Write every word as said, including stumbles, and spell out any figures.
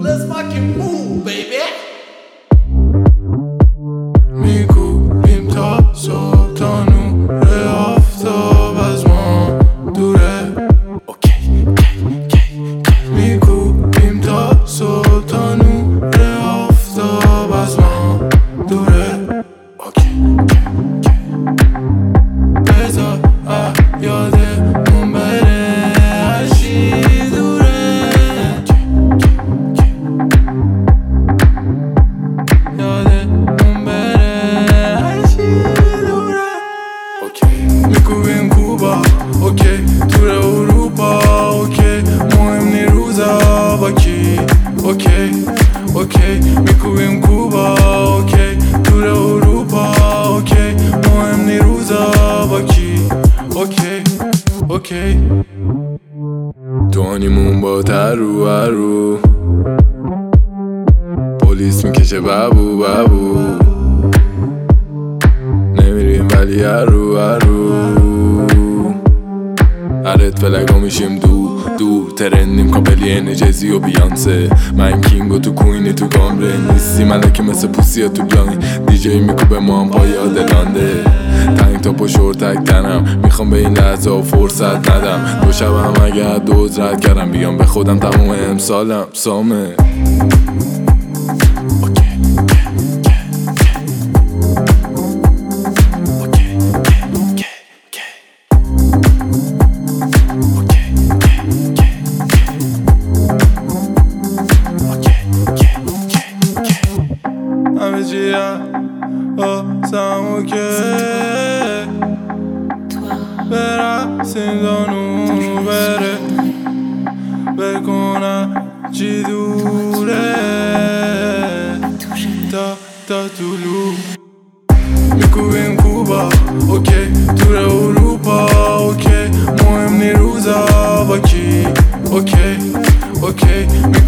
Let's fucking move, baby. میگویم تا صبح تا نور آفتاب از ما دوره. میگویم تا صبح تا نور آفتاب از ما دوره. بذار یادمون بره هرچی دوره. یادمون بره هرچی دوره. میگویم کوبا اوکی، تور اروپا اوکی، مهم نی روزا با کی اوکی اوکی. میگویم کوبا اوکی، تور اروپا اوکی، مهم نی روزا با کی اوکی اوکی. دونیمون با ترو هرو، پلیس میکشه بابو بابو، نمیریم ولی هرو هرو. هرت فلگا میشیم دو دو، ترندیم کاپلی انجزی و بیانسه. من کینگ و تو کوینی تو گامره نیستی ملکی مثل پوسی تو بلانی. دیجی میکوبه ما هم پای آدلانده، تنگ تا پا شورتک تنم، میخوام به این لحظه و فرصت ندم. دو شبم اگر دوز رد کردم بیام به خودم تموم امسالم سامه. همه چیه آسمو که برسیم دانو بره، بکنم چی دوره تا تا طولو. میگویم کوبا اوکی، تور اروپا اوکی، مهم نی روزا با کی اوکی اوکی.